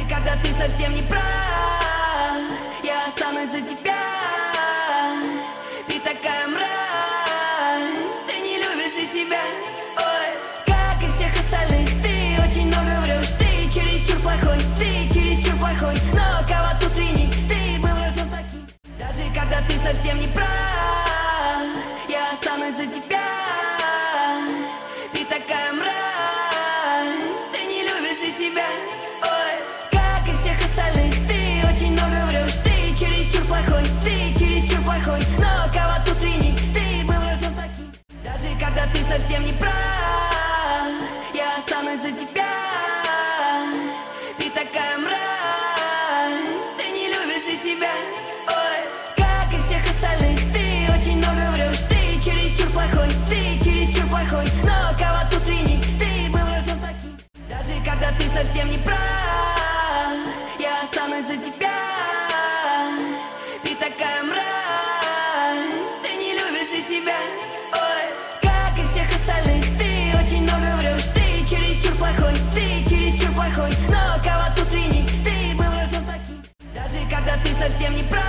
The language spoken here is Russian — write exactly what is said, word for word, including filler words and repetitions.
когда ты совсем не прав, я останусь за тебя. Ты такая мразь, ты не любишь и себя. Ой, как и всех остальных, ты очень много врешь. Ты чересчур плохой, ты чересчур плохой. Но кого тут винить, ты был рожден таким. Даже когда ты совсем не прав, я останусь за тебя. Ты такая мразь, ты не любишь и себя. Ой, как и всех остальных, ты очень много врешь. Ты чересчур плохой, ты чересчур плохой. Но кого тут винить, ты был рожден таким. Даже когда ты совсем не прав, я останусь за тебя. Ты такая мразь, ты не любишь и себя. Ой, как и всех остальных, ты очень много врешь. Ты чересчур плохой, ты чересчур плохой. Но кого тут винить, ты был рожден таким. Даже когда ты совсем не прав, я останусь за тебя. Ты такая мразь, ты не любишь и себя. Ой, как и всех остальных, ты очень много врешь. Ты чересчур плохой, ты чересчур плохой. Но кого тут винить, ты был рожден таким. Даже когда ты совсем не прав,